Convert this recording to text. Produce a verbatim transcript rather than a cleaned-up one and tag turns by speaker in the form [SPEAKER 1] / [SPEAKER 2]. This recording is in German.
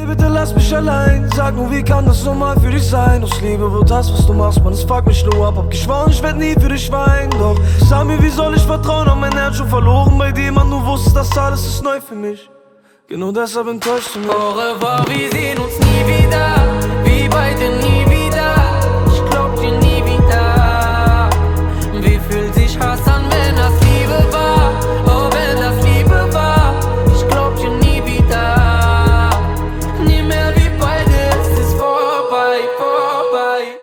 [SPEAKER 1] Ey, bitte lass mich allein. Sag nur, wie kann das normal für dich sein? Aus Liebe wird das, was du machst, man, es fuckt mich nur ab. Hab geschworen, ich werd nie für dich weinen. Doch sag mir, wie soll ich vertrauen? Hab mein Herz schon verloren bei dir, man, du wusstest, das alles ist neu für mich. Genau deshalb enttäuscht du mich.
[SPEAKER 2] Au revoir, wir sehen uns nie wieder.